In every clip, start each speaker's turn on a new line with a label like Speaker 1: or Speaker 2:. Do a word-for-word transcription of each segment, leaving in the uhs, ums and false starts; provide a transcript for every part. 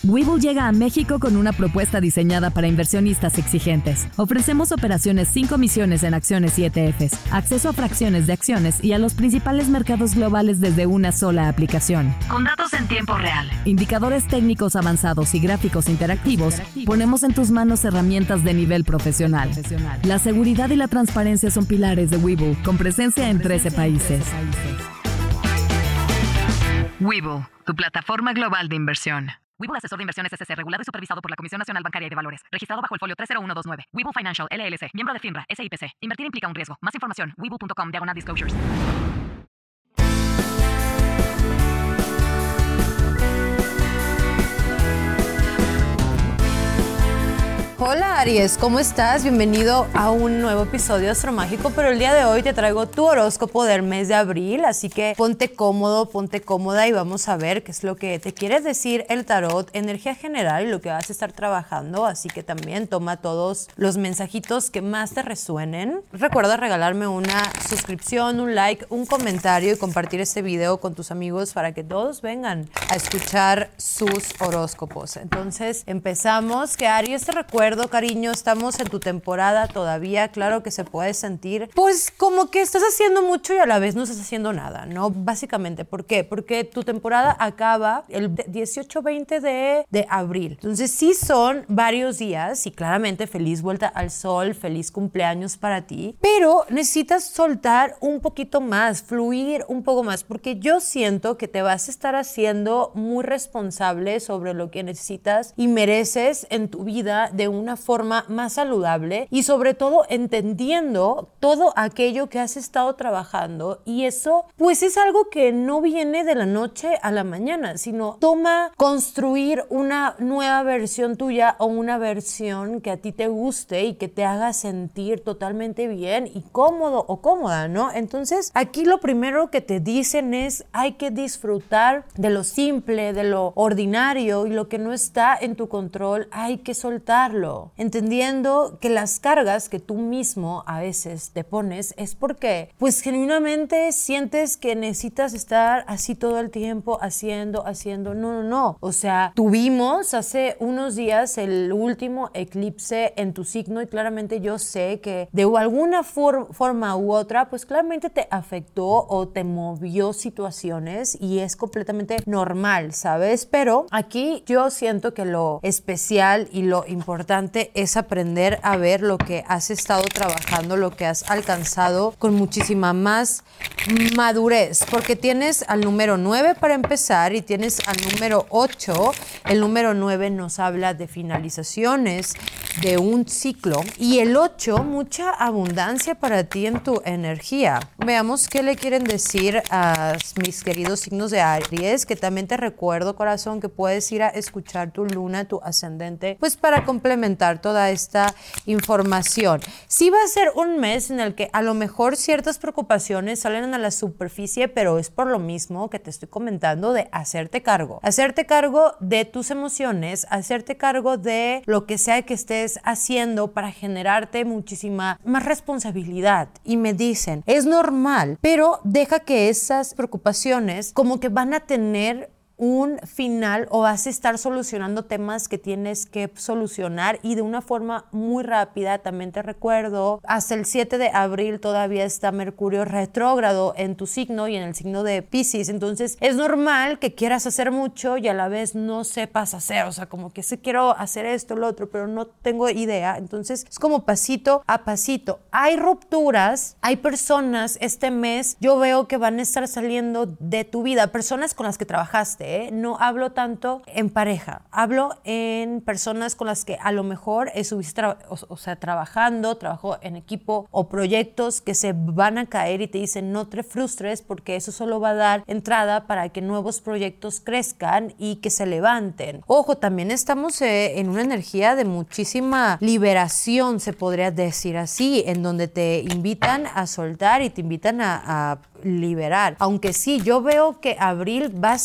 Speaker 1: Webull llega a México con una propuesta diseñada para inversionistas exigentes. Ofrecemos operaciones sin comisiones en acciones y E T Fs, acceso a fracciones de acciones y a los principales mercados globales desde una sola aplicación. Con datos en tiempo real, indicadores técnicos avanzados y gráficos interactivos, ponemos en tus manos herramientas de nivel profesional. La seguridad y la transparencia son pilares de Webull, con presencia en trece países. Webull, tu plataforma global de inversión. Webull Asesor de Inversiones S C, regulado y supervisado por la Comisión Nacional Bancaria y de Valores. Registrado bajo el folio tres cero uno dos nueve. Webull Financial, L L C. Miembro de FINRA, S I P C. Invertir implica un riesgo. Más información, webull punto com, diagonal disclosures.
Speaker 2: Hola Aries, ¿cómo estás? Bienvenido a un nuevo episodio de Astro Mágico, pero el día de hoy te traigo tu horóscopo del mes de abril, así que ponte cómodo, ponte cómoda y vamos a ver qué es lo que te quiere decir el tarot, energía general y lo que vas a estar trabajando, así que también toma todos los mensajitos que más te resuenen. Recuerda regalarme una suscripción, un like, un comentario y compartir este video con tus amigos para que todos vengan a escuchar sus horóscopos. Entonces empezamos, que Aries, te recuerdo, cariño, estamos en tu temporada todavía, claro que se puede sentir, pues como que estás haciendo mucho y a la vez no estás haciendo nada, ¿no? Básicamente, ¿por qué? Porque tu temporada acaba el dieciocho veinte de, de abril, entonces sí son varios días y claramente feliz vuelta al sol, feliz cumpleaños para ti, pero necesitas soltar un poquito más, fluir un poco más, porque yo siento que te vas a estar haciendo muy responsable sobre lo que necesitas y mereces en tu vida de un una forma más saludable y sobre todo entendiendo todo aquello que has estado trabajando, y eso pues es algo que no viene de la noche a la mañana, sino toma construir una nueva versión tuya o una versión que a ti te guste y que te haga sentir totalmente bien y cómodo o cómoda, ¿no? Entonces aquí lo primero que te dicen es hay que disfrutar de lo simple, de lo ordinario, y lo que no está en tu control hay que soltarlo. Entendiendo que las cargas que tú mismo a veces te pones es porque pues genuinamente sientes que necesitas estar así todo el tiempo haciendo, haciendo, no, no, no, o sea, tuvimos hace unos días el último eclipse en tu signo y claramente yo sé que de alguna for- forma u otra pues claramente te afectó o te movió situaciones y es completamente normal, ¿sabes? Pero aquí yo siento que lo especial y lo importante es aprender a ver lo que has estado trabajando, lo que has alcanzado con muchísima más madurez, porque tienes al número nueve para empezar y tienes al número ocho. El número nueve nos habla de finalizaciones de un ciclo y el ocho, mucha abundancia para ti en tu energía. Veamos qué le quieren decir a mis queridos signos de Aries, que también te recuerdo, corazón, que puedes ir a escuchar tu luna, tu ascendente, pues para complementar toda esta información. Sí va a ser un mes en el que a lo mejor ciertas preocupaciones salen a la superficie, pero es por lo mismo que te estoy comentando de hacerte cargo. Hacerte cargo de tus emociones, hacerte cargo de lo que sea que estés haciendo para generarte muchísima más responsabilidad. Y me dicen, es normal, pero deja que esas preocupaciones como que van a tener un final o vas a estar solucionando temas que tienes que solucionar y de una forma muy rápida. También te recuerdo, hasta el siete de abril todavía está Mercurio retrógrado en tu signo y en el signo de Piscis, entonces es normal que quieras hacer mucho y a la vez no sepas hacer, o sea, como que sí quiero hacer esto, lo otro, pero no tengo idea, entonces es como pasito a pasito. Hay rupturas, hay personas este mes, yo veo que van a estar saliendo de tu vida, personas con las que trabajaste, ¿eh? No hablo tanto en pareja, hablo en personas con las que a lo mejor estuviste tra- o, o sea, trabajando, trabajo en equipo o proyectos que se van a caer y te dicen no te frustres porque eso solo va a dar entrada para que nuevos proyectos crezcan y que se levanten. Ojo, también estamos eh, en una energía de muchísima liberación, se podría decir así, en donde te invitan a soltar y te invitan a, a liberar. Aunque sí, yo veo que abril va a ser un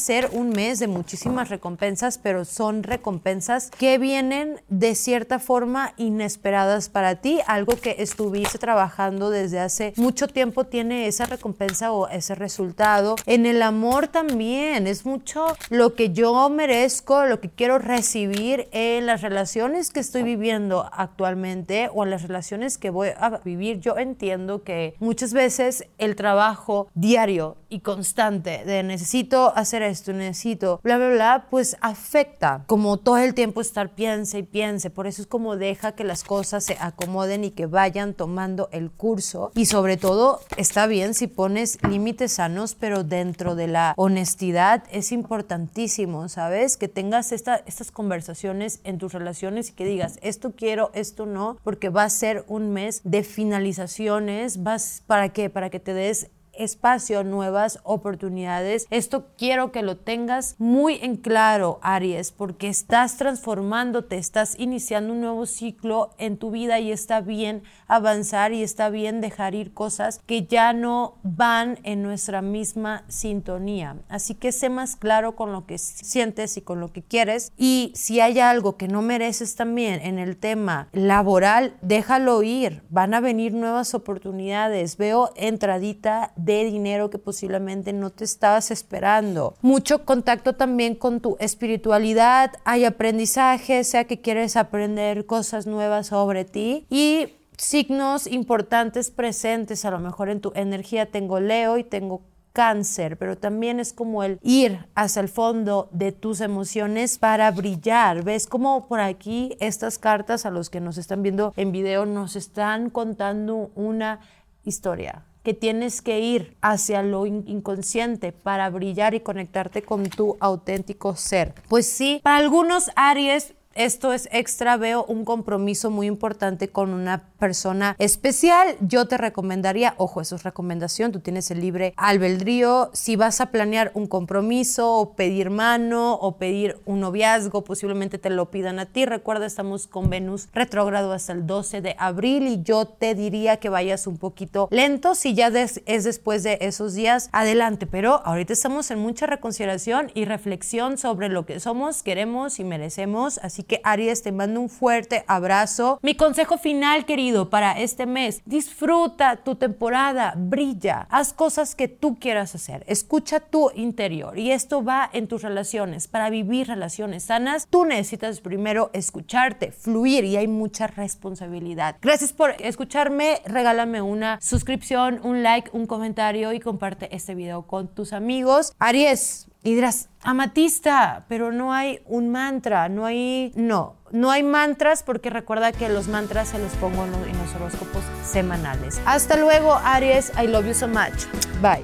Speaker 2: un mes de muchísimas recompensas, pero son recompensas que vienen de cierta forma inesperadas para ti. Algo que estuviste trabajando desde hace mucho tiempo tiene esa recompensa o ese resultado. En el amor también es mucho lo que yo merezco, lo que quiero recibir en las relaciones que estoy viviendo actualmente o en las relaciones que voy a vivir. Yo entiendo que muchas veces el trabajo diario y constante de necesito hacer esto, necesito bla, bla, bla, pues afecta como todo el tiempo estar piense y piense. Por eso es como deja que las cosas se acomoden y que vayan tomando el curso. Y sobre todo está bien si pones límites sanos, pero dentro de la honestidad es importantísimo, ¿sabes? Que tengas esta, estas conversaciones en tus relaciones y que digas esto quiero, esto no, porque va a ser un mes de finalizaciones. ¿Vas para qué? Para que te des espacio, nuevas oportunidades. Esto quiero que lo tengas muy en claro, Aries, porque estás transformándote, estás iniciando un nuevo ciclo en tu vida y está bien avanzar y está bien dejar ir cosas que ya no van en nuestra misma sintonía. Así que sé más claro con lo que sientes y con lo que quieres, y si hay algo que no mereces también en el tema laboral, déjalo ir. Van a venir nuevas oportunidades. Veo entradita de dinero que posiblemente no te estabas esperando. Mucho contacto también con tu espiritualidad. Hay aprendizaje, sea que quieres aprender cosas nuevas sobre ti, y signos importantes presentes. A lo mejor en tu energía tengo Leo y tengo Cáncer, pero también es como el ir hacia el fondo de tus emociones para brillar. ¿Ves cómo por aquí estas cartas, a los que nos están viendo en video, nos están contando una historia? Que tienes que ir hacia lo inconsciente para brillar y conectarte con tu auténtico ser. Pues sí, para algunos Aries esto es extra. Veo un compromiso muy importante con una persona especial. Yo te recomendaría, ojo, eso es recomendación, tú tienes el libre albedrío. Si vas a planear un compromiso o pedir mano o pedir un noviazgo, posiblemente te lo pidan a ti. Recuerda, estamos con Venus retrógrado hasta el doce de abril y yo te diría que vayas un poquito lento. Si ya des, es después de esos días, adelante. Pero ahorita estamos en mucha reconsideración y reflexión sobre lo que somos, queremos y merecemos. Así que Aries, te mando un fuerte abrazo. Mi consejo final, querido, para este mes: disfruta tu temporada, brilla, haz cosas que tú quieras hacer, escucha tu interior, y esto va en tus relaciones. Para vivir relaciones sanas, tú necesitas primero escucharte, fluir, y hay mucha responsabilidad. Gracias por escucharme. Regálame una suscripción, un like, un comentario y comparte este video con tus amigos. Aries, y dirás, amatista, pero no hay un mantra, no hay, no, no hay mantras, porque recuerda que los mantras se los pongo en los horóscopos semanales. Hasta luego, Aries, I love you so much. Bye.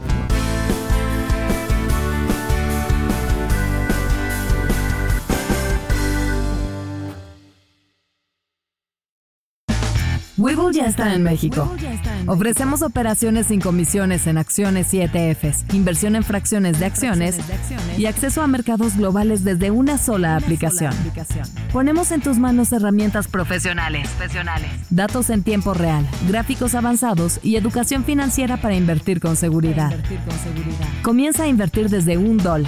Speaker 1: Webull ya está en México. Ofrecemos operaciones sin comisiones en acciones y E T Fs, inversión en fracciones de acciones y acceso a mercados globales desde una sola aplicación. Ponemos en tus manos herramientas profesionales, datos en tiempo real, gráficos avanzados y educación financiera para invertir con seguridad. Comienza a invertir desde un dólar.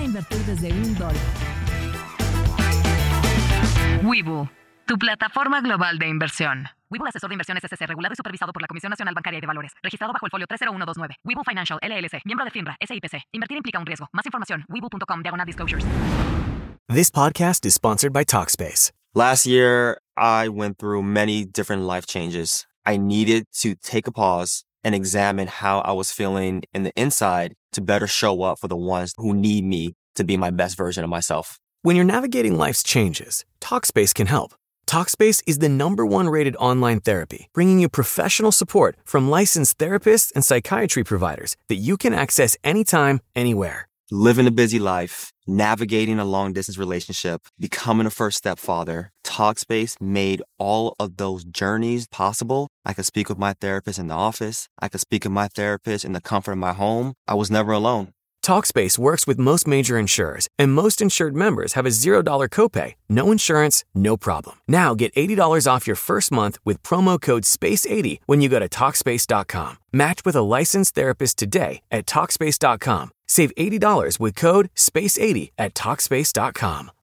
Speaker 1: Webull, tu plataforma global de inversión. Webull Asesor de Inversiones S C, regulado y supervisado por la Comisión Nacional Bancaria y de Valores. Registrado bajo el folio tres cero uno dos nueve. Webull Financial, L L C. Miembro de FINRA, S I P C. Invertir implica un riesgo. Más información, webull punto com, diagonal disclosures.
Speaker 3: This podcast is sponsored by Talkspace.
Speaker 4: Last year, I went through many different life changes. I needed to take a pause and examine how I was feeling in the inside to better show up for the ones who need me to be my best version of myself.
Speaker 3: When you're navigating life's changes, Talkspace can help. Talkspace is the number one rated online therapy, bringing you professional support from licensed therapists and psychiatry providers that you can access anytime, anywhere.
Speaker 4: Living a busy life, navigating a long-distance relationship, becoming a first-step father, Talkspace made all of those journeys possible. I could speak with my therapist in the office. I could speak with my therapist in the comfort of my home. I was never alone.
Speaker 3: Talkspace works with most major insurers, and most insured members have a zero dollars copay. No insurance, no problem. Now get eighty dollars off your first month with promo code space eighty when you go to Talkspace dot com. Match with a licensed therapist today at Talkspace dot com. Save eighty dollars with code space eighty at Talkspace dot com.